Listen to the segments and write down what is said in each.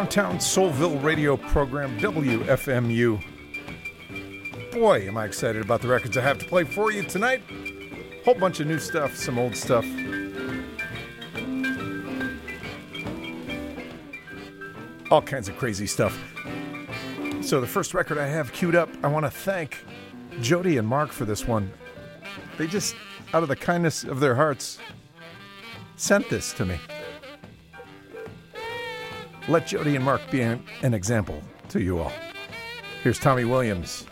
Downtown Soulville radio program, WFMU. Boy, am I excited about the records I have to play for you tonight. Whole bunch of new stuff, some old stuff. All kinds of crazy stuff. So the first record I have queued up, I want to thank Jody and Mark for this one. They just, out of the kindness of their hearts, sent this to me. Let Jody and Mark be an example to you all. Here's Tommy Williams.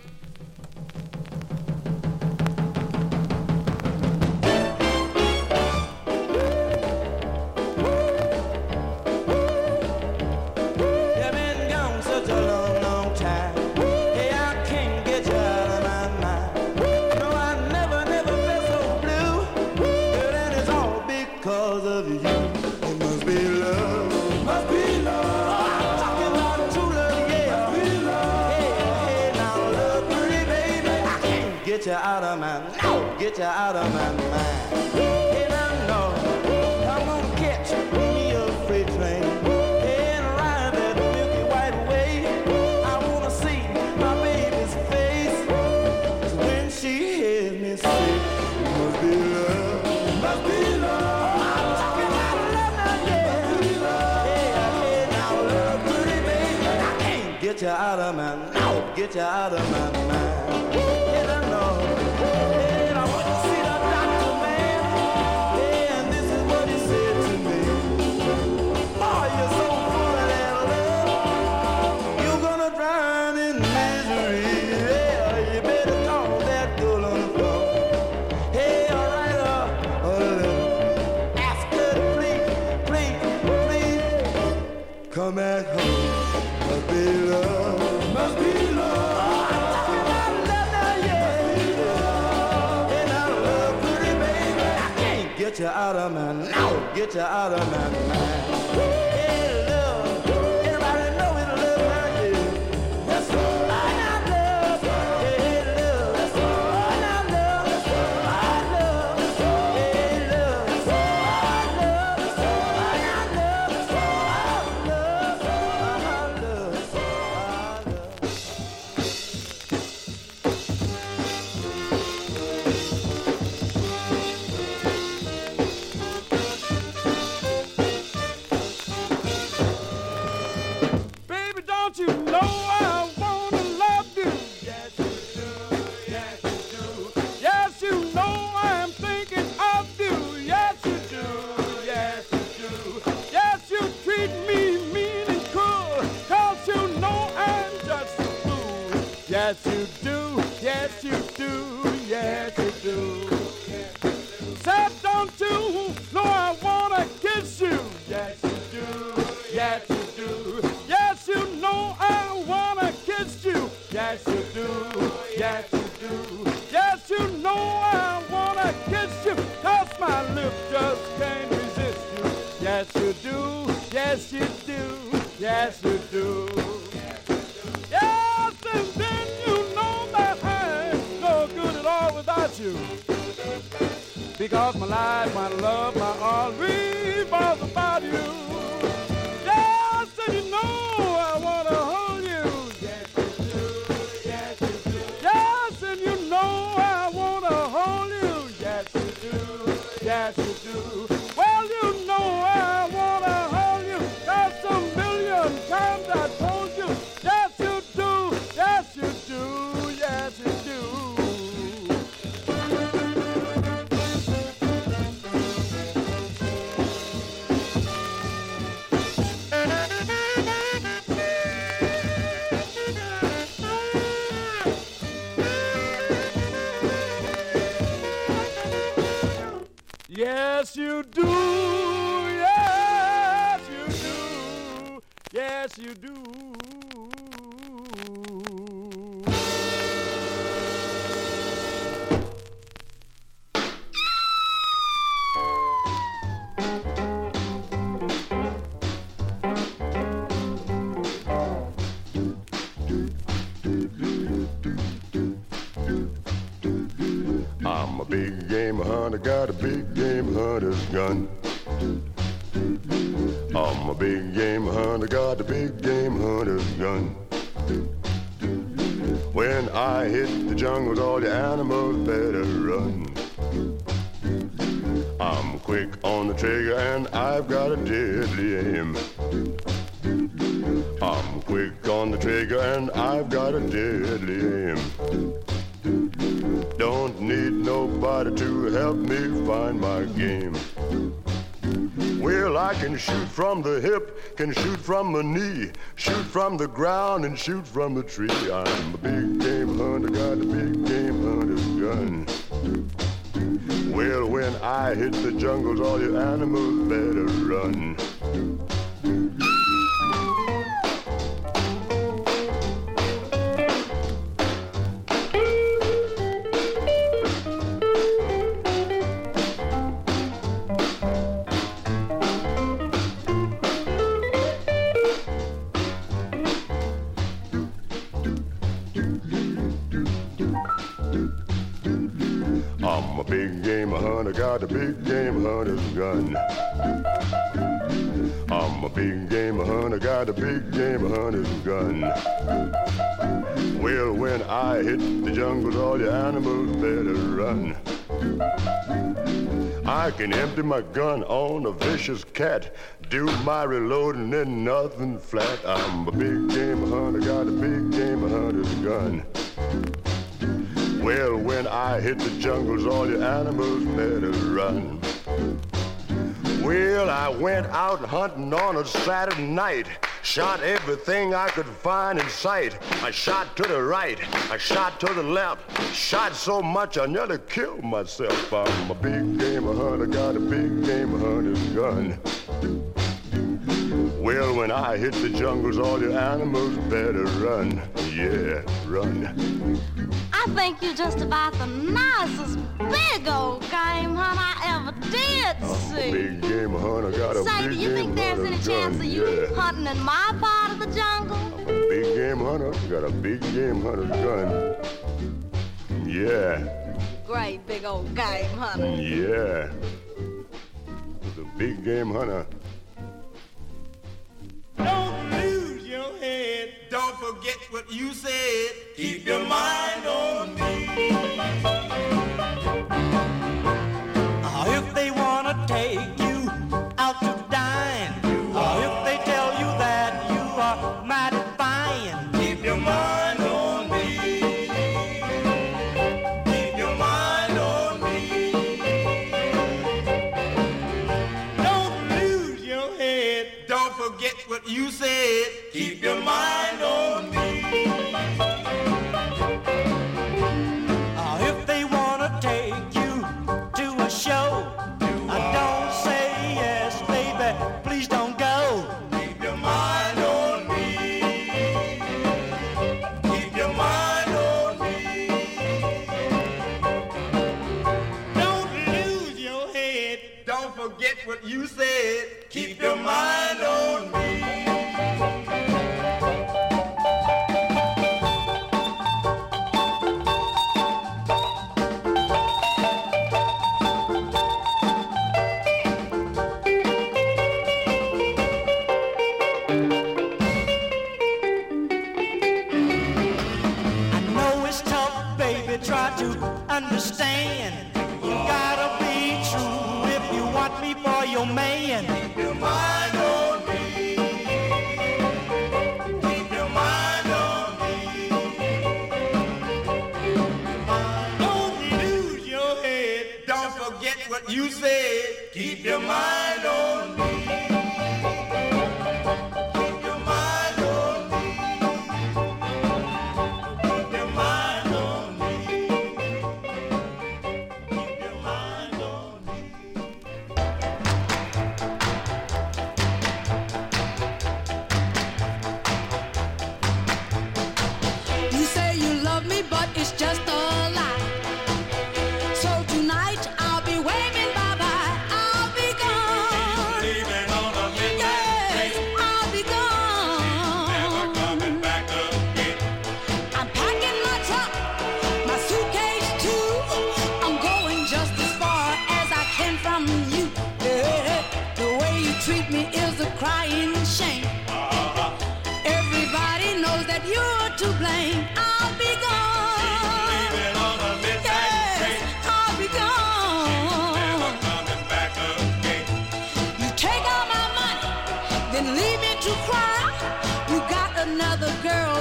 Get you out of my mind. And I know I'm gonna catch me a freight train and ride that Milky White way. I wanna see my baby's face when she hears me say, must be love, must be love. I'm talking about love now, yeah. Must be love. Yeah, now love, pretty baby. I can't get you out of my mind. Get you out of my mind. Come back home, must be love, must be love. I'm talking about love now, yeah. Must be love. And I love pretty baby. I can't get you out of my mind. Get you out of my mind. Hey, love, everybody know it's love now, yeah. That's love. I love, hey, love. That's love. I love, that's love. I love, that's love. Hey, love, that's love. I love, that's love. I love, that's love. Yes, you do. Yes, you do. Yes, you do. Said, don't you know I wanna kiss you? Yes, you do. Yes, you do. Yes, you know I wanna kiss you. Yes, you do. Yes, you do. Yes, you know I wanna kiss you. 'Cause my lips just can't resist you. Yes, you do. Yes, you do. Yes, you do. Yes, and then you know that I ain't no good at all without you. Because my life, my love, my all revolves about you. Yes, and you know I wanna hold you. Yes, you do. Yes, you do. Yes, and you know I wanna hold you. Yes, you do. Yes, you do. Well, you know I wanna hold you. 'Cause a million times I told you. Yes, you do. Yes, you do. Yes, you do. Yes, you do. Yes, you do. Yes, you do. I'm a big game hunter, got a big game hunter's gun. I'm a big game hunter, got a big game hunter's gun. When I hit the jungles, all the animals better run. I'm quick on the trigger and I've got a deadly aim. I'm quick on the trigger and I've got a deadly aim. Don't need nobody to help me find my game. Well, I can shoot from the hip, can shoot from the knee, shoot from the ground and shoot from the tree. I'm a big game hunter, got a big game hunter's gun. Well, when I hit the jungles, all you animals better run. I'm a big game hunter, got a big game hunter's gun. I'm a big game hunter, got a big game hunter's gun. Well, when I hit the jungles, all the animals better run. I can empty my gun on a vicious cat, do my reloading and nothing flat. I'm a big game hunter, got a big game hunter's gun. Well, when I hit the jungles, all the animals better run. Well, I went out hunting on a Saturday night, shot everything I could find in sight. I shot to the right, I shot to the left, shot so much I nearly killed myself. I'm a big game hunter, got a big game hunter's gun. Well, when I hit the jungles, all the animals better run. Yeah, run. I think you're just about the nicest big old game hunt I ever did see. Big game hunter, got a Say, big do you think game there's any hunter's chance gun. of you Yeah. hunting in my part of the jungle? I'm a big game hunter, got a big game hunter's gun. Yeah, Great big old game hunter. yeah. The big game hunter. Don't lose your head. Don't forget what you said. Keep your mind on me. If they wanna take you out to dine, if they tell you that you are mighty fine, Keep your mind on me. Keep your mind on me. Don't lose your head. Don't forget what you said. Keep your mind on me. if they wanna take you to a show, don't say yes, baby, please don't go. Keep your mind on me. Keep your mind on me. Don't lose your head. Don't forget what you said. Keep your mind on me. I know it's tough, baby, try to understand. You gotta be true if you want me for your man. Keep your mind on me. Keep your mind on me. Don't lose your head. Don't forget what you said. Keep your mind on me. Keep your mind on me. Keep your mind on me. Keep your mind on me. You say you love me, but it's just a lie. So tonight I'll be waving bye-bye. I'll be gone. Leaving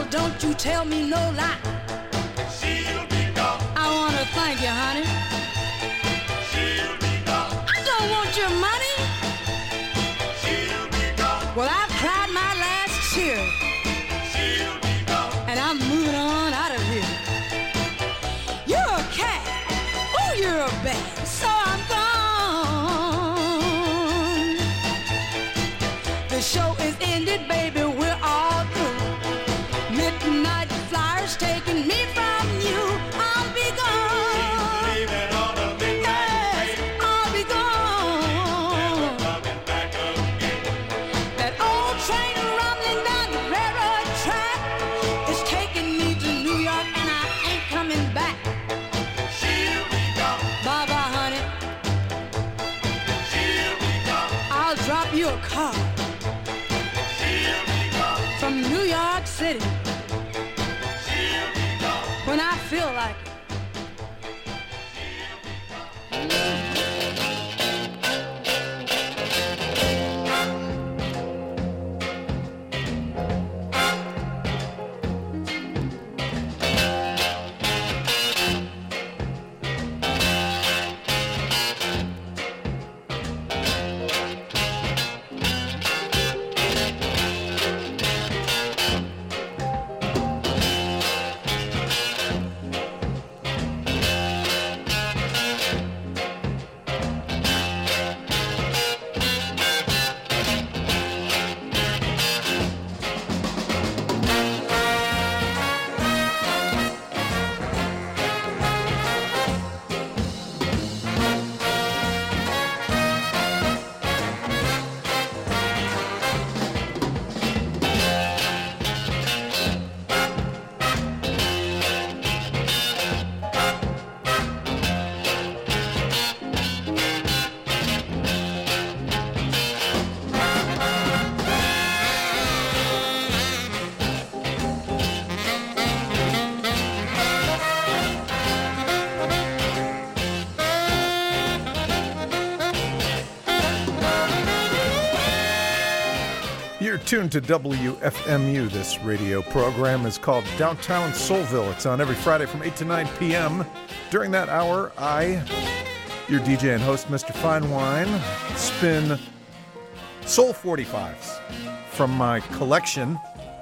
don't you tell me no lie. She'll be gone. I want to thank you, honey. She'll be gone. I don't want your money. She'll be gone. Well, I've cried my last tear, She'll be gone. and I'm moving on out of here. You're a cat. Oh, you're a bat. So I'm gone. The show is ended, baby. We're all through. Midnight flyers taking me from you. I'll be gone. Leaving on a midnight Yes, train. I'll be gone. Coming back again. That old train rumbling down the railroad track is taking me to New York, and I ain't coming back. She'll be gone. Bye-bye, honey. She'll be gone. I'll drop you a car She'll be gone. from New York City She'll be gone. when I feel like it. You're tuned to WFMU. This radio program is called Downtown Soulville. It's on every Friday from 8 to 9 p.m. During that hour, I, your DJ and host, Mr. Fine Wine, spin Soul 45s from my collection,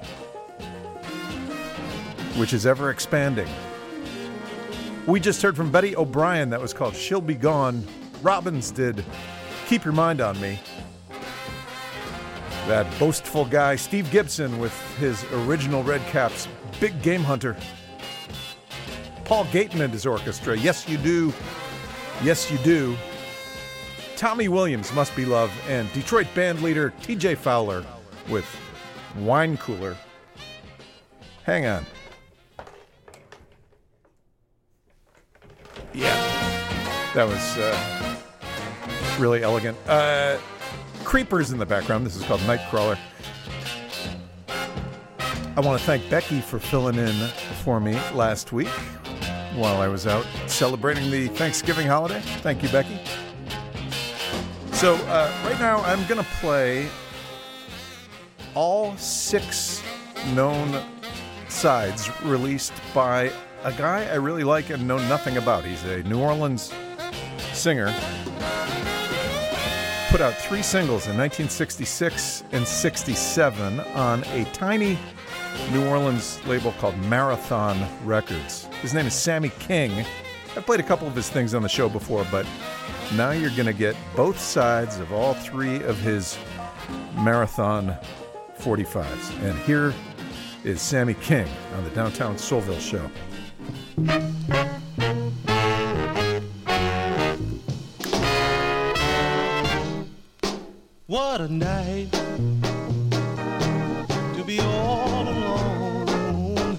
which is ever expanding. We just heard from Betty O'Brien. That was called She'll Be Gone. Robbins did Keep Your Mind on Me. That boastful guy, Steve Gibson, with his original Red Caps, Big Game Hunter. Paul Gayton and his orchestra, Yes You Do, Yes You Do. Tommy Williams, Must Be Love, and Detroit band leader TJ Fowler with Wine Cooler. Hang on. Yeah, that was really elegant. Creepers in the background. This is called Nightcrawler. I want to thank Becky for filling in for me last week while I was out celebrating the Thanksgiving holiday. Thank you, Becky. So right now I'm going to play all 6 known sides released by a guy I really like and know nothing about. He's a New Orleans singer. Put out 3 singles in 1966 and 67 on a tiny New Orleans label called Marathon Records. His name is Sammy King. I've played a couple of his things on the show before, but now you're going to get both sides of all 3 of his Marathon 45s. And here is Sammy King on the Downtown Soulville Show. What a night to be all alone.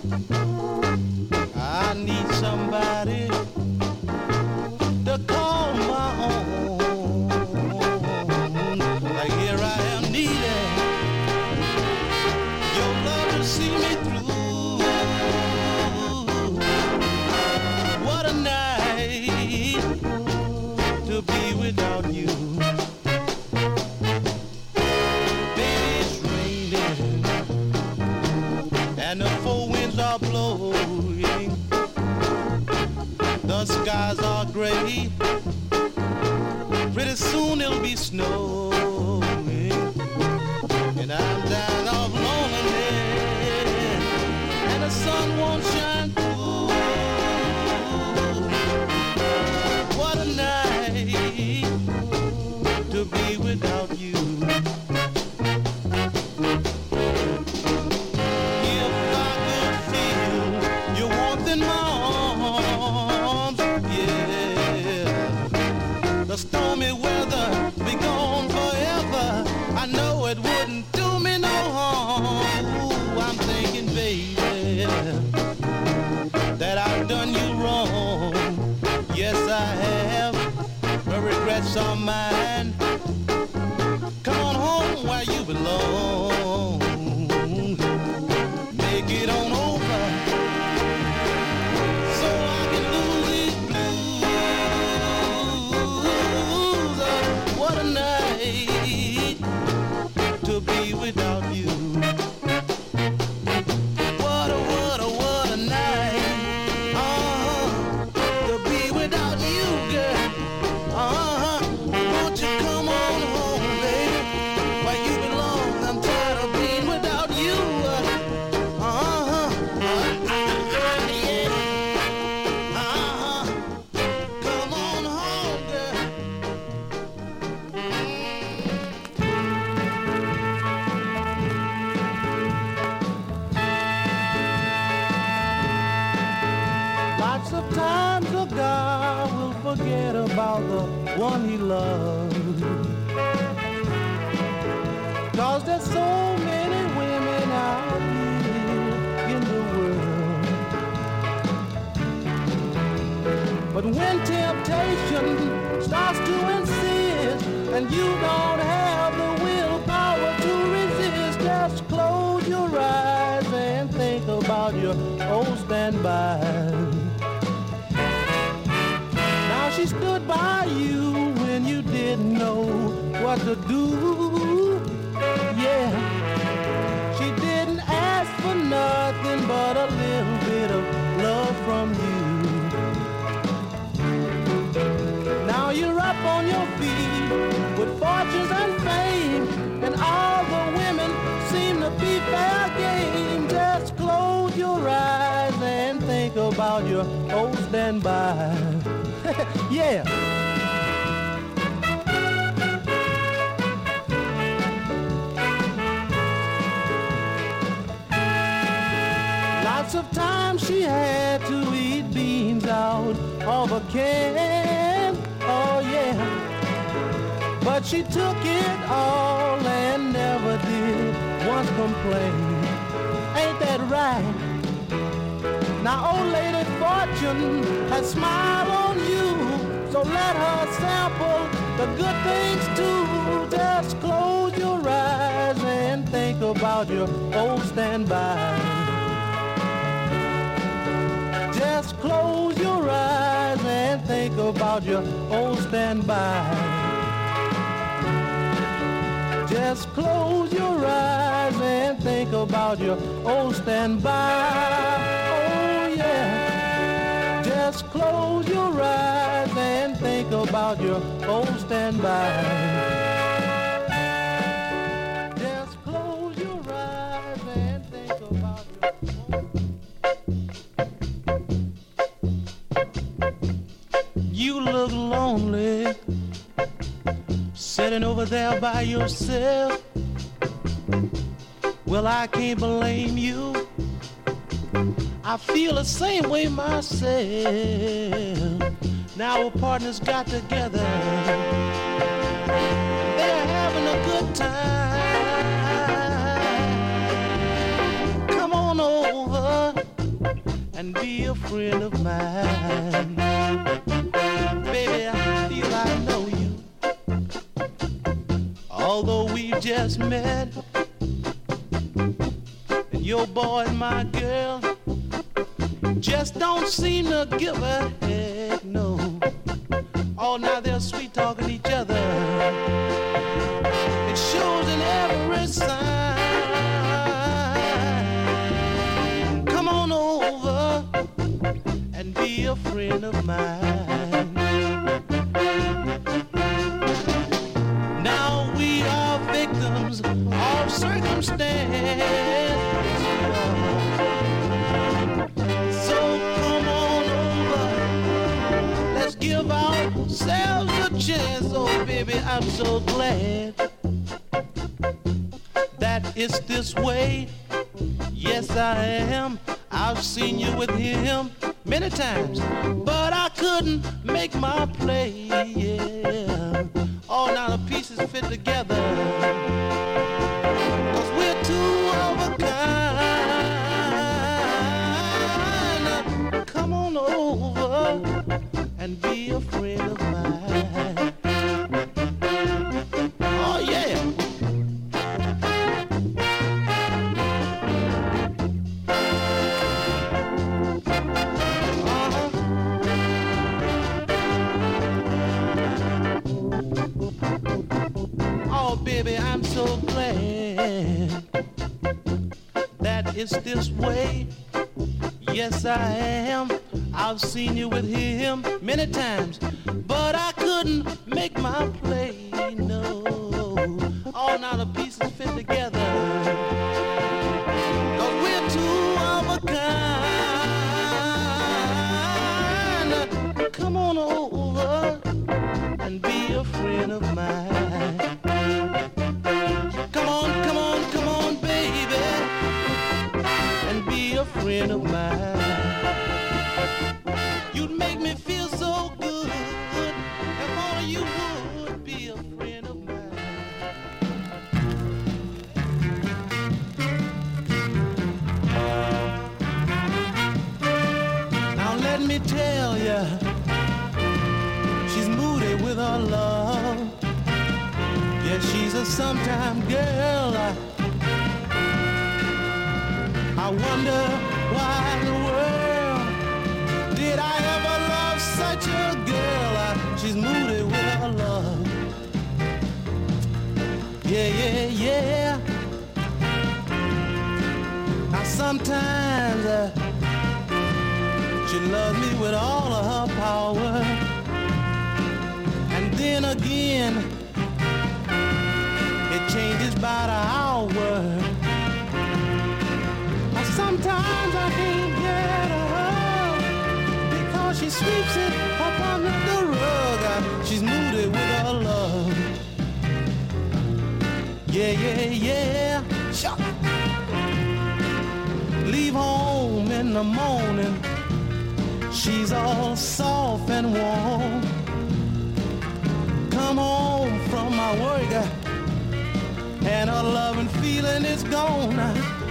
I need somebody to call my own. Like here I am needing your love to see me through. What a night to be without you. skies are gray. Pretty soon it'll be snowing, and I'm dying of loneliness, and the sun won't shine through. What a night to be without you. If I could feel your warmth in my arms, yeah. The stormy weather be gone forever. I know it wouldn't do me no harm. Ooh, I'm thinking, baby, that I've done you wrong. Yes, I have. The regrets are mine. Come on home where you belong. Make it on over so I can lose these blues. What a night to be without you. What a night to be without you, girl. Won't you come on home, baby, where you belong? I'm tired of being without you. Come on home, girl. Lots of times a guy will forget about the one he loves, 'cause there's so many women out here in the world. But when temptation starts to insist and you don't have the willpower to resist, just close your eyes and think about your old standby. Now she stood by you when you didn't know what to do. Yeah, she didn't ask for nothing but a little bit of love from you. Now you're up on your feet with fortunes and fame, and all the women seem to be fair game. Just close your eyes and think about your old standby. Yeah. Lots of times she had to eat beans out of a can. Oh yeah. But she took it all and never did once complain. Ain't that right? Now old lady Fortune has smiled on you, so let her sample the good things too. Just close your eyes and think about your old standby. Just close your eyes and think about your old standby. Just close your eyes and think about your old standby. Oh yeah. Just close your eyes and think about your old standby. Just close your eyes and think about your old. You look lonely, sitting over there by yourself. Well, I can't blame you. I feel the same way myself. Now our partners got together, they're having a good time. Come on over and be a friend of mine. Baby, I feel I know you, although we just met. And your boy and my girl just don't seem to give a heck, no. Oh, now they're sweet talking each other. It shows in every sign. Come on over and be a friend of mine. give ourselves a chance. Oh, baby, I'm so glad that it's this way. Yes, I am. I've seen you with him many times, but I couldn't make my play. Yeah. All now the pieces fit together, 'cause we're two of a kind. Come on over and be a friend of mine. Oh yeah. Oh baby, I'm so glad that it's this way. Yes, I am. I've seen you with him many times, but I couldn't make my play, no. All now the pieces fit together, 'cause we're two of a kind. Come on over and be a friend of mine. Come on, come on, come on, baby, and be a friend of mine. You'd make me feel so good if only you would be a friend of mine. Now let me tell ya, she's moody with her love. Yeah, she's a sometime girl. I wonder why in the world did I ever love such a girl? She's moody with her love. Yeah, yeah, yeah. Now sometimes she loves me with all of her power, and then again it changes by the hour. Sometimes I can't get her because she sweeps it up under the rug. She's moody with her love. Yeah, yeah, yeah. Sure. Leave home in the morning, she's all soft and warm. Come home from my work and her love and feeling is gone.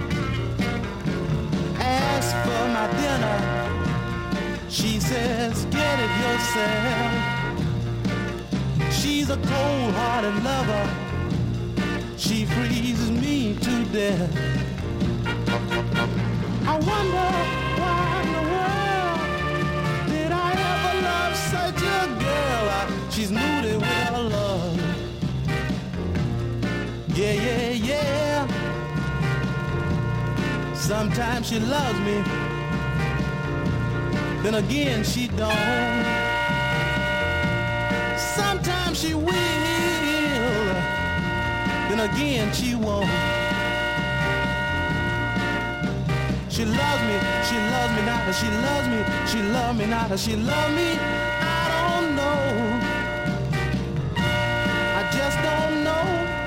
Ask for my dinner, she says get it yourself. She's a cold-hearted lover, she freezes me to death. I wonder why in the world did I ever love such a girl? She's moody with her love. Yeah, yeah, yeah. Sometimes she loves me, then again she don't. Sometimes she will, then again she won't. She loves me not, she loves me, she loves me not, she loves me, I don't know. I just don't know.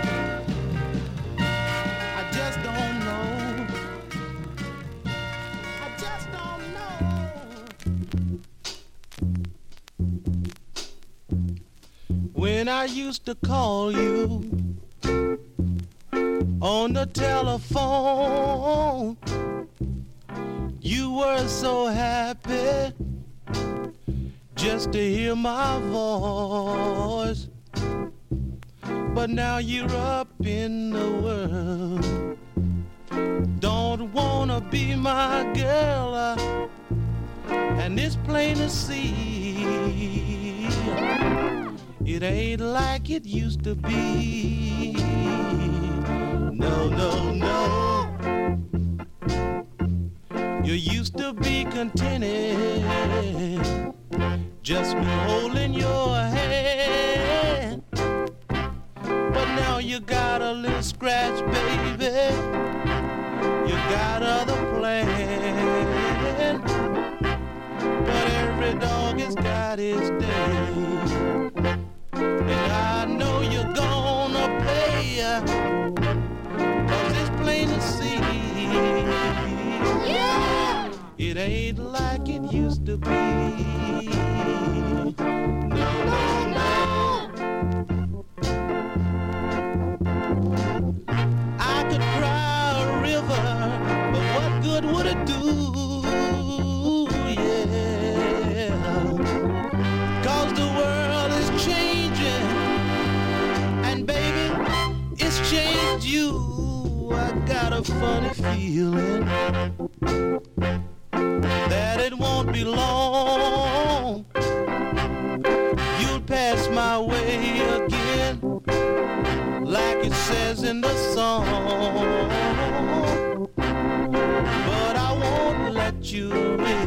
I just don't know. When I used to call you on the telephone, you were so happy just to hear my voice. But now you're up in the world, don't wanna be my girl, and it's plain to see it ain't like it used to be. No, no, no. You used to be contented, just me holding your hand. But now you got a little scratch, baby. You got other plans. But every dog has got Friday's day. And I know you're gonna pay, 'cause it's plain to see. Yeah! It ain't like it used to be. No, no, no. I could cry a river, but what good would it do? Yeah. 'Cause the world is changing, and baby, it's changed you. I got a funny feeling that it won't be long. You'll pass my way again, like it says in the song. But I won't let you in.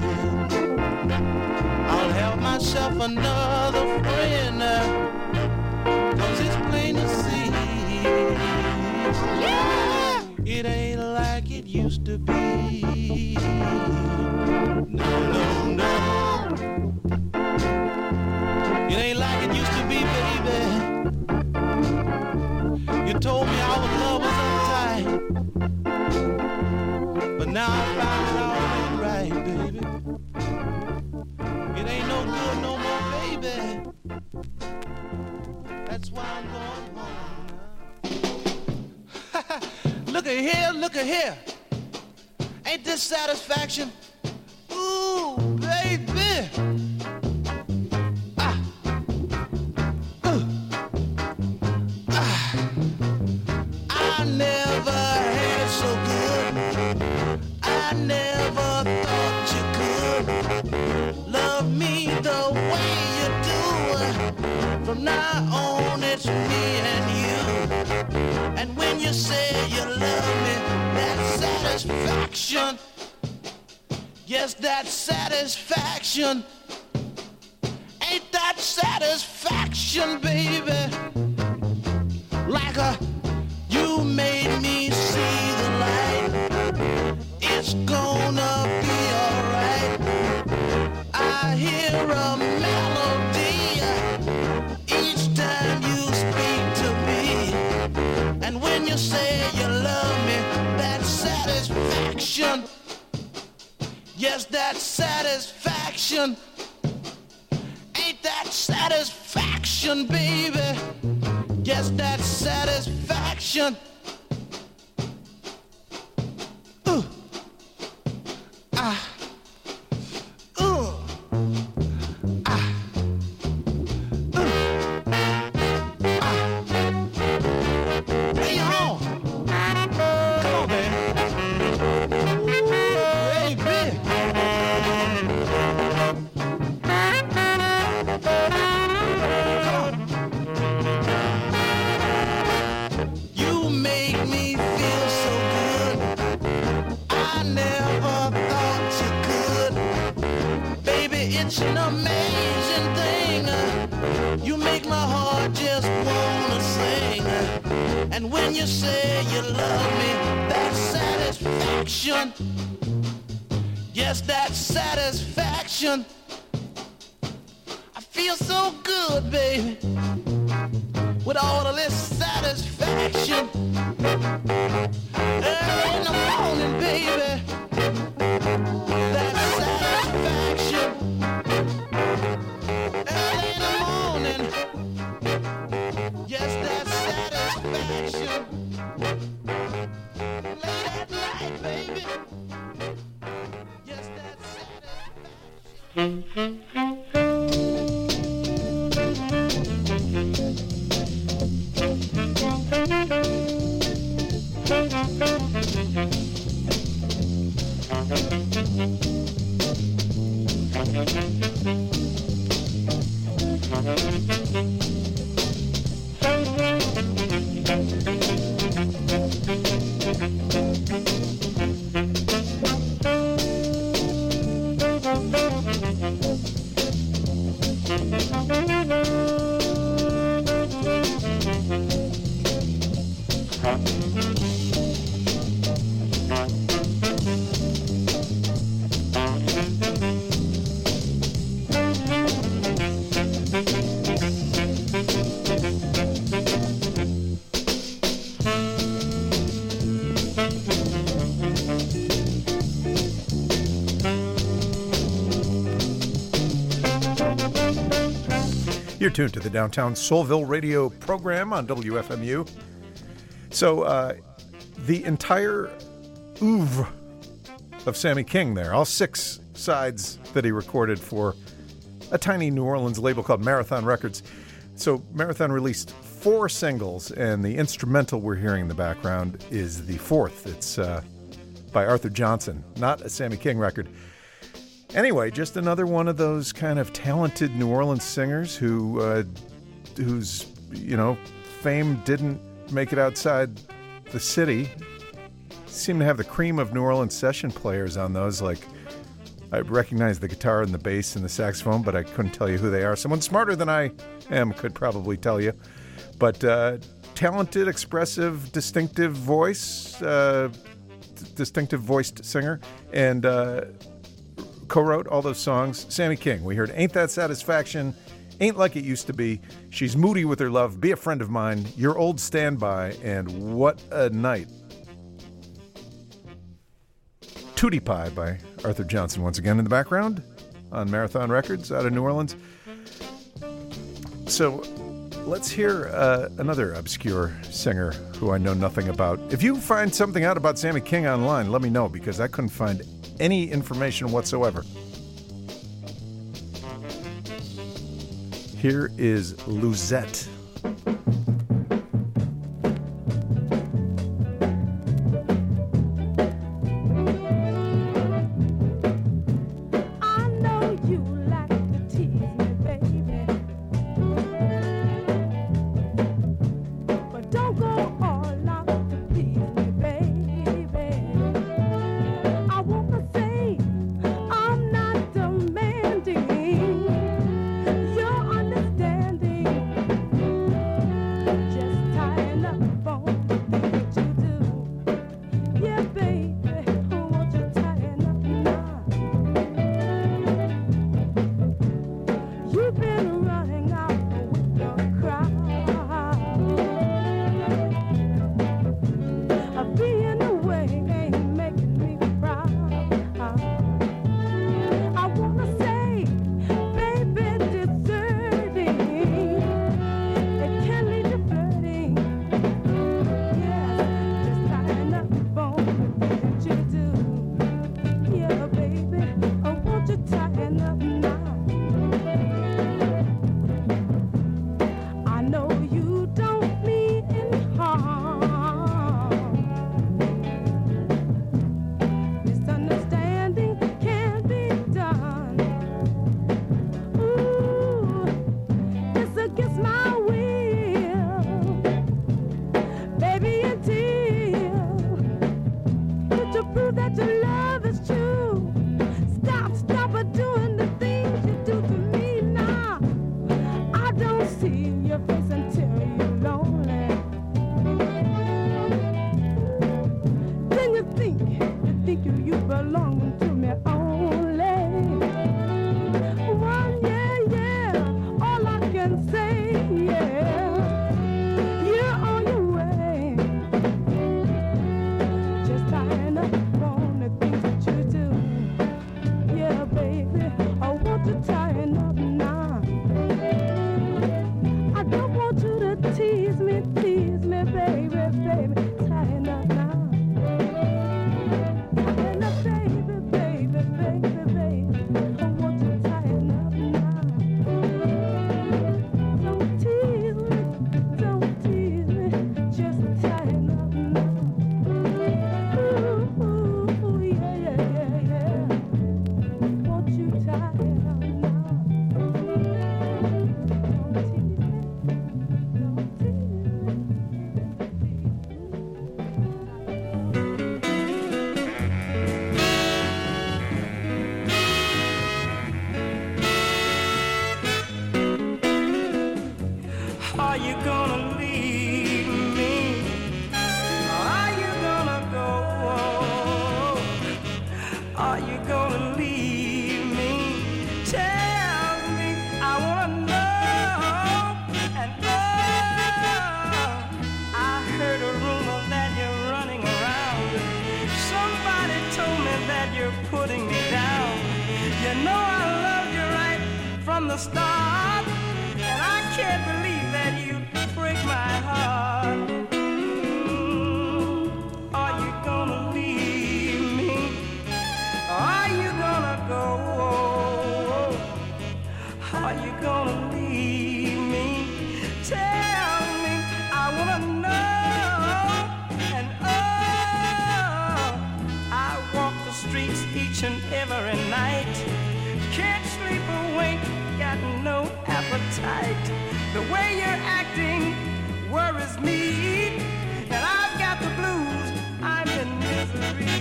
I'll have myself another friend, 'cause it's plain to see. Yeah! It ain't like it used to be. No, no, no. It ain't like it used to be, baby. You told me our love was uptight, but now I found it all ain't right, baby. It ain't no good no more, baby. That's why I'm going home now. Look at here, look at here. Ain't this satisfaction? Ooh, baby. I never had so good. I never thought you could love me the way you do. From now on, it's me and you. And when you say you love me, that satisfaction, yes, that satisfaction. Ain't that satisfaction, baby? Like you made me see the light. It's gonna be alright. I hear a melody each time you speak to me. And when you say you love me, that satisfaction, yes, that satisfaction. Ain't that satisfaction, baby? Yes, that satisfaction. Ooh. Ah. Ooh. Ah. Hey, on. Come on, baby. Baby. You make me feel so good. I never thought you could. Baby, it's an amazing thing. You make my heart just wanna sing. And when you say you love me, that satisfaction, yes, that satisfaction. I feel so good, baby, with all of this satisfaction. Early in the morning, baby, that satisfaction. Early in the morning, yes, that satisfaction. Late at night, baby, yes, that satisfaction. You're tuned to the Downtown Soulville radio program on WFMU. So the entire oeuvre of Sammy King there, all 6 sides that he recorded for a tiny New Orleans label called Marathon Records. So Marathon released 4 singles, and the instrumental we're hearing in the background is the 4th. It's by Arthur Johnson, not a Sammy King record. Anyway, just another one of those kind of talented New Orleans singers whose fame didn't make it outside the city. Seem to have the cream of New Orleans session players on those. Like, I recognize the guitar and the bass and the saxophone, but I couldn't tell you who they are. Someone smarter than I am could probably tell you. But talented, expressive, distinctive voiced singer, and co-wrote all those songs. Sammy King. We heard Ain't That Satisfaction, Ain't Like It Used to Be, She's Moody with Her Love, Be a Friend of Mine, Your Old Standby, and What a Night. Tootie Pie by Arthur Johnson once again in the background on Marathon Records out of New Orleans. So let's hear another obscure singer who I know nothing about. If you find something out about Sammy King online, let me know, because I couldn't find any information whatsoever. Here is Luzette. You know I loved you right from the start, and I can't believe that you break my heart. Are you gonna leave me? Are you gonna go? Are you gonna leave me? Tell me, I wanna know. And oh, I walk the streets each and every night. Can't sleep awake, got no appetite. The way you're acting worries me, and I've got the blues, I'm in misery.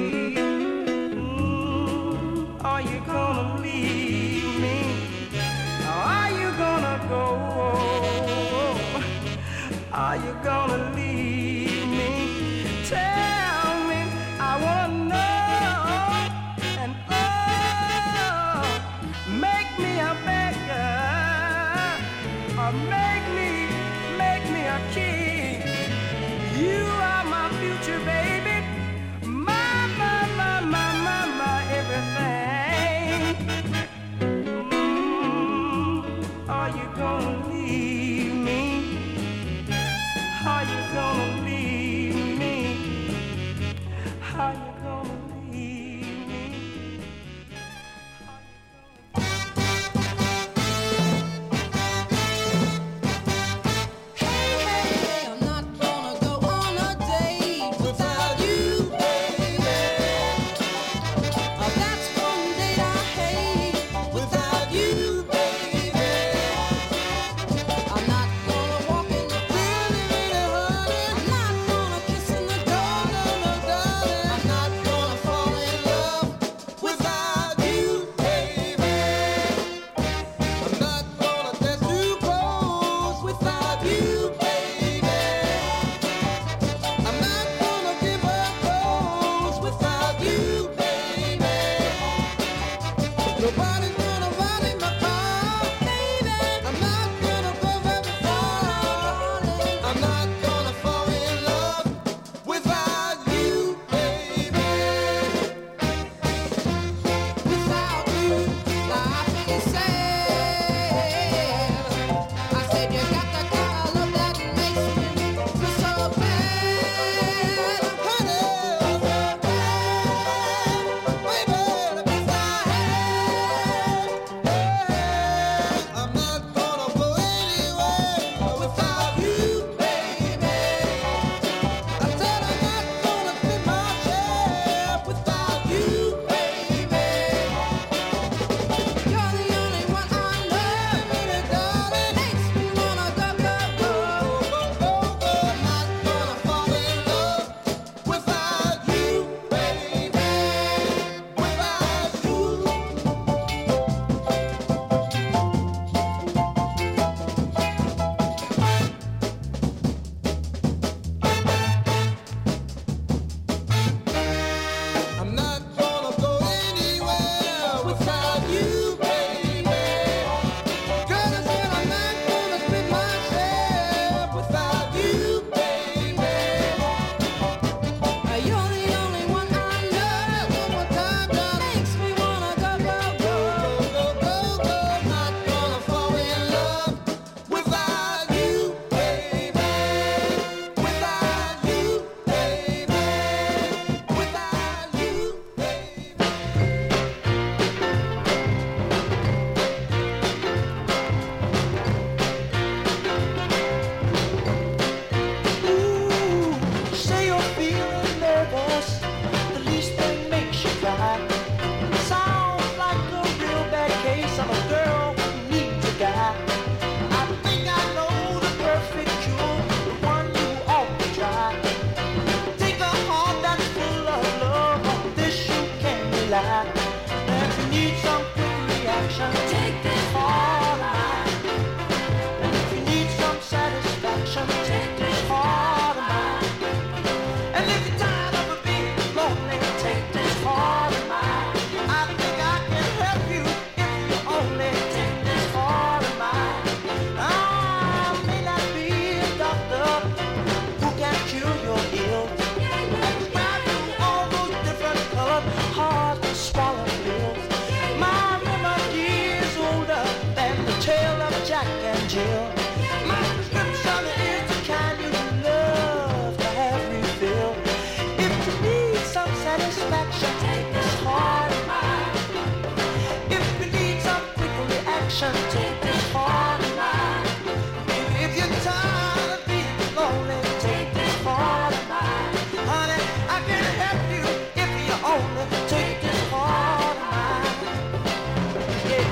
Are you gonna leave me? Are you gonna go? Are you gonna leave me? Tell me, I wanna know. And oh, make me a beggar, or make me a king. You are my future, baby, my everything. Are you gonna leave me? Are you gonna leave me? Are you gonna leave me? Hey, hey, I'm not gonna go on a date without you, baby. That's one date I hate without you, baby. I'm not gonna walk in the really, really honey. I'm not gonna kiss in the door, no, no, darling. I'm not gonna fall in love without you, baby. I'm not gonna dance too close without you, baby. I'm not gonna give up close without you, baby. Nobody's gonna ride in my car, baby. I'm not gonna go very far. I'm not gonna fall in love without you, baby. Without you, life is sad. I said you got the kind of love that makes me feel so bad, honey. Baby, the best I had. I'm not gonna go anywhere without you, baby. I said I'm not gonna spend my share without you, baby. You're the only one I love, baby, darling. Makes me wanna go, go, go, go, go, go. I'm not gonna fall in love without you, baby. Without you. I'm not gonna go anywhere without you, baby. Girl, I said I'm not gonna spend my share without you, baby. You're the only one I love. One more time, that makes me wanna go, go, go, go, go, go. I'm not gonna fall in love without you, baby. Without you, baby. Without you, Ooh, say you're feeling nervous. The least thing makes you cry. Sounds like a real bad case of a girl who needs a guy. I think I know the perfect cure, the one you ought to try. Take a heart that's full of love, on this you can rely. And if you need some quick reaction, take this heart of mine. And if you need some satisfaction, take this heart of mine. And if you're tired of being lonely, take this heart of mine. I think I can help you if you only take this heart of mine. I may not be a doctor who can cure your ills and prescribe you all those different colored hard to swallow pills. My remedy is older than the tale of Jack and Jill. My prescription is the kind you love to have refill. If you need some satisfaction, take this heart of mine. If you need some quick reaction, take this heart of mine. If you're tired of being lonely, take this heart of mine. Honey, I can help you if you only take this heart of mine. Yeah.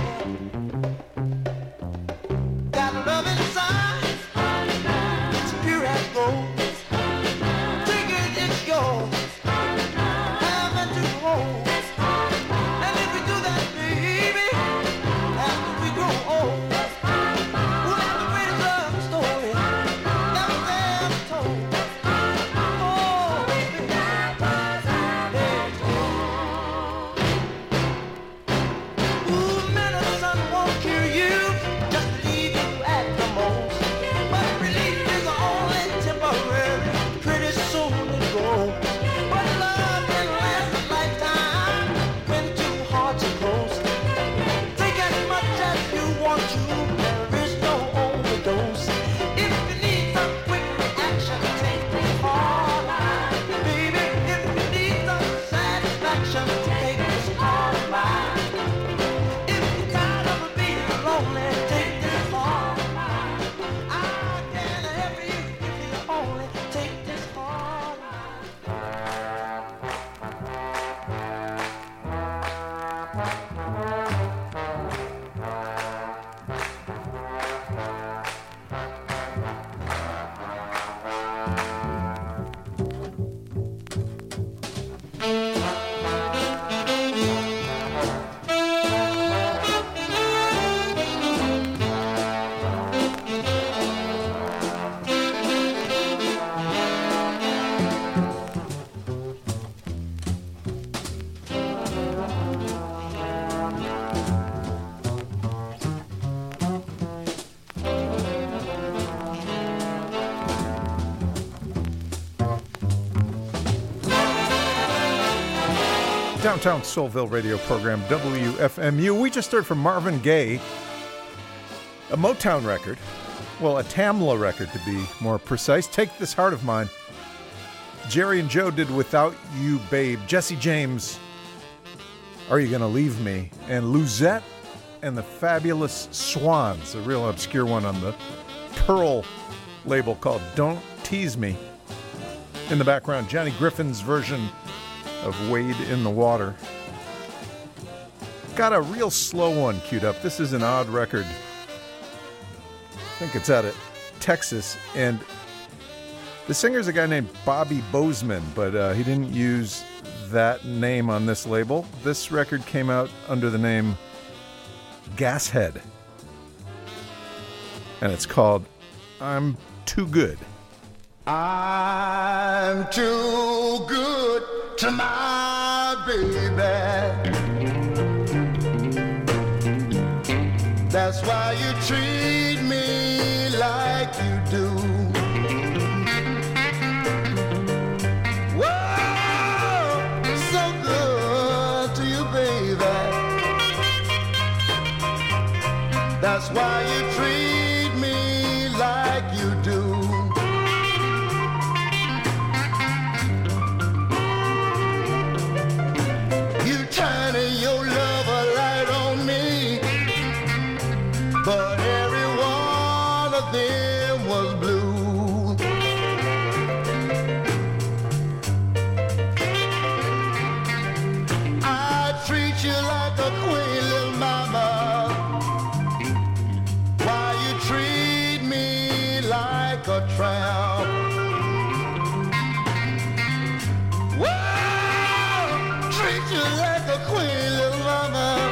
Got love inside, it's pure as gold. Take it, it's yours. Have it to hold. And if we do that, baby, after we grow old, we'll have the greatest love story never ever told. Oh, baby, ooh, medicine won't cure you, just leave you at the most. But relief is only temporary, pretty soon it goes. But love can last a lifetime when two hearts are close. Take as much as you want to, there is no overdose. If you need some quick reaction, take this heart of mine. Baby, if you need some satisfaction, take this heart of mine. If you're tired of being lonely, take this heart of mine. I can help you if you only take this heart of mine. Downtown Soulville radio program, WFMU. We just heard from Marvin Gaye, a Motown record. Well, a Tamla record to be more precise. Take This Heart of Mine. Jerry and Joe did Without You, Babe. Jesse James, Are You Gonna Leave Me? And Luzette and the Fabulous Swans, a real obscure one on the Pearl label called Don't Tease Me. In the background, Johnny Griffin's version of Wade in the Water. Got a real slow one queued up. This is an odd record. I think it's out of Texas, and the singer's a guy named Bobby Bozeman, but he didn't use that name on this label. This record came out under the name Gashead, and it's called I'm Too Good. I'm too good to my baby. That's why you treat me like you do. Whoa, so good to you, baby. That's why you treat me like you do. Turning your love a light on me, but every one of them was blue. I treat you like a queen, little mama, while you treat me like a tramp. Whoa, treat you like a queen, little mama,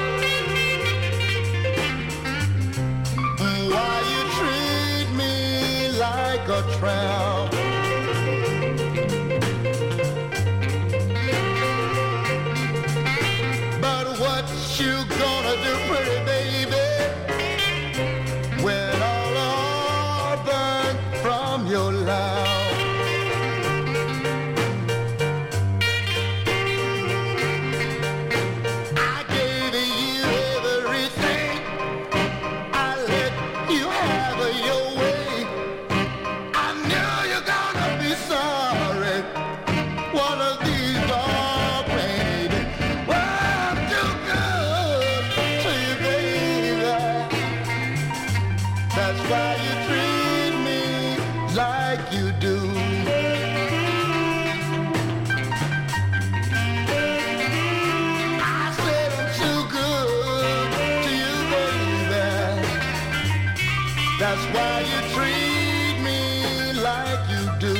while you treat me like a tramp. But what you gonna do, pretty baby, when all are burnt from your love? I gave you everything, I let you have your way. That's why you treat me like you do. I said I'm too good to you, baby. That's why you treat me like you do.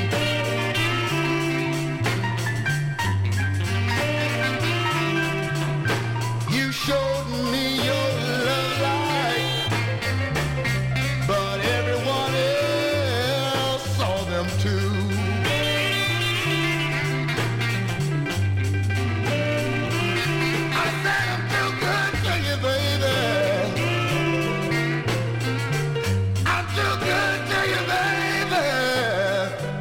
You showed me your love light, but everyone else saw them too. I said I'm too good to you, baby. I'm too good to you, baby.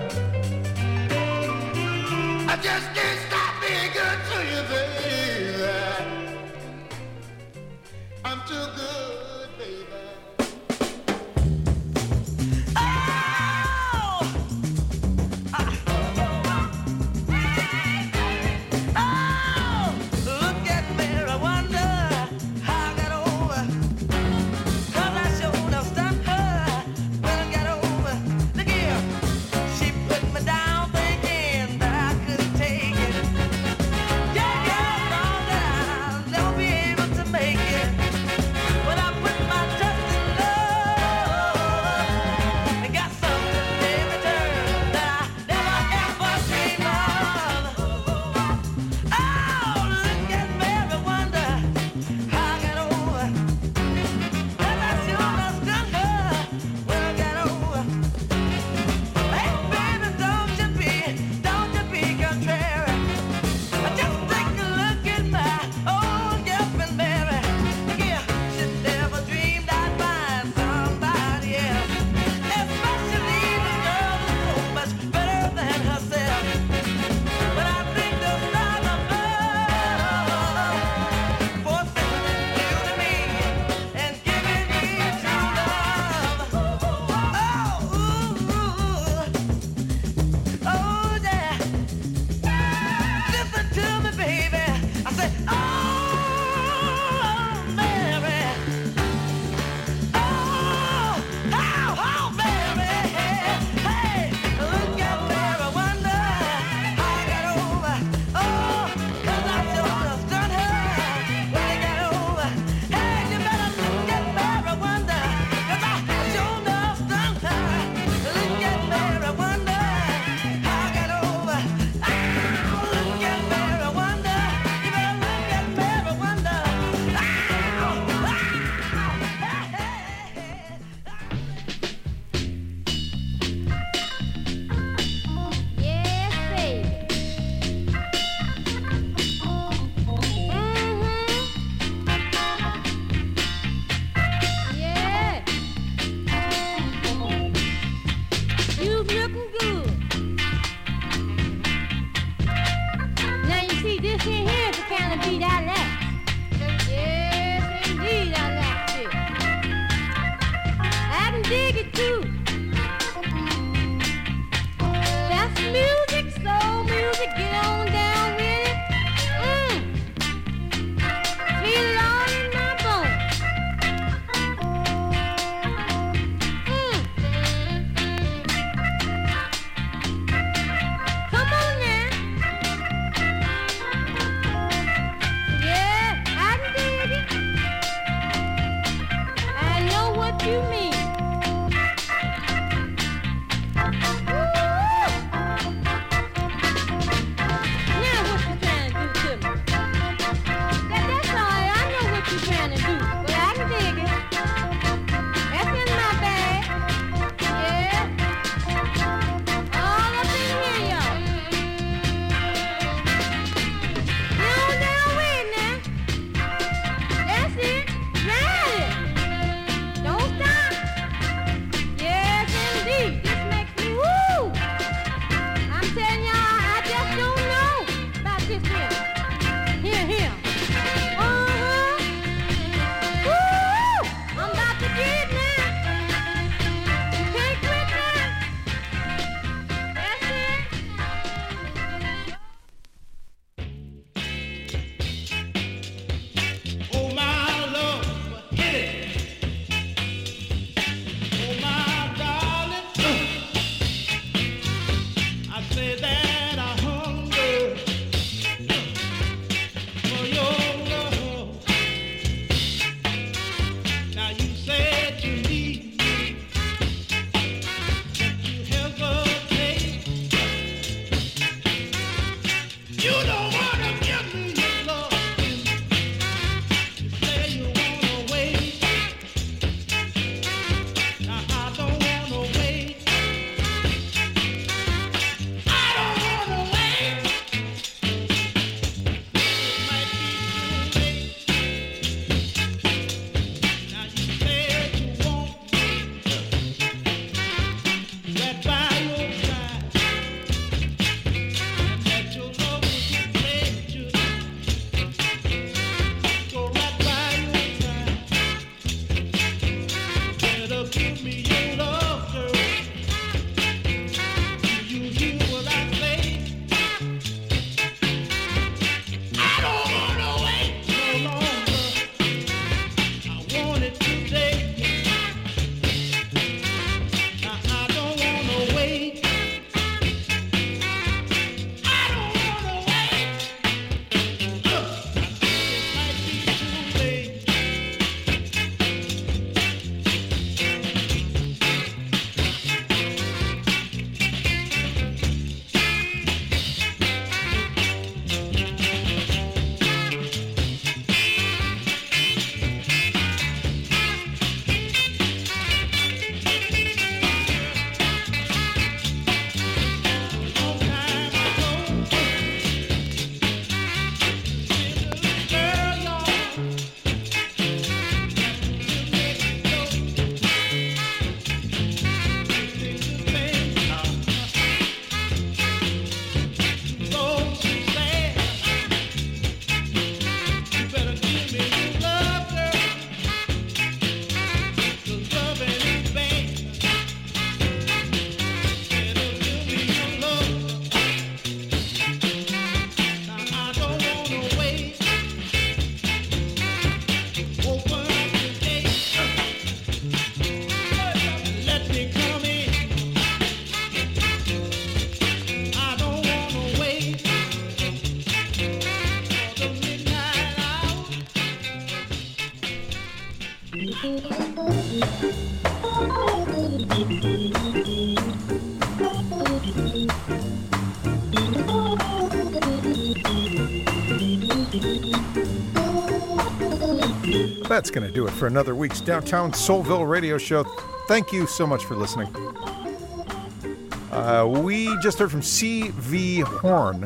That's going to do it for another week's Downtown Soulville radio show. Thank you so much for listening. We just heard from C.V. Horn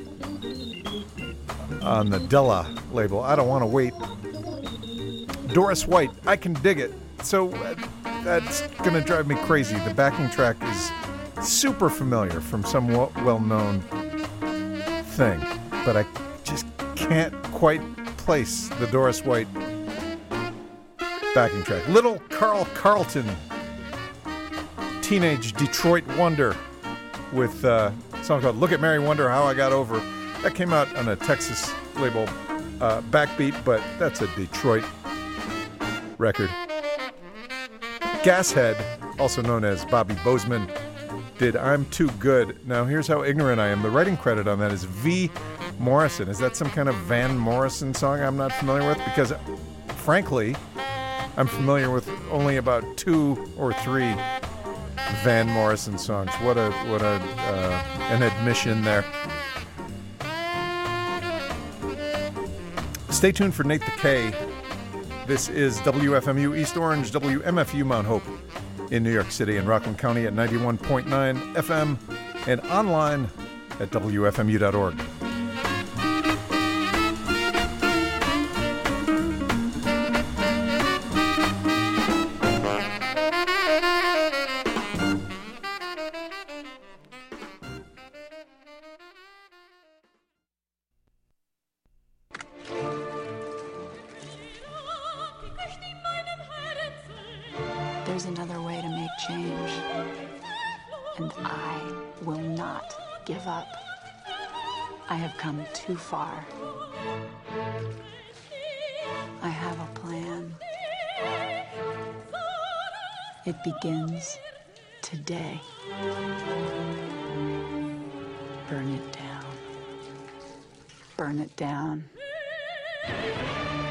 on the Della label. I Don't Want to Wait. Doris White, I Can Dig It. So that's going to drive me crazy. The backing track is super familiar from some well-known thing, but I just can't quite place the Doris White backing track. Little Carl Carlton, teenage Detroit wonder, with a song called Look at Mary Wonder How I Got Over. That came out on a Texas label, Backbeat, but that's a Detroit record. Gashead, also known as Bobby Bozeman, did I'm Too Good. Now, here's how ignorant I am. The writing credit on that is V. Morrison. Is that some kind of Van Morrison song I'm not familiar with? Because, frankly, I'm familiar with only about 2 or 3 Van Morrison songs. What an admission there. Stay tuned for Nate the K. This is WFMU East Orange, WMFU Mount Hope in New York City and Rockland County at 91.9 FM and online at WFMU.org. There's another way to make change, and I will not give up. I have come too far. I have a plan. It begins today. Burn it down. Burn it down.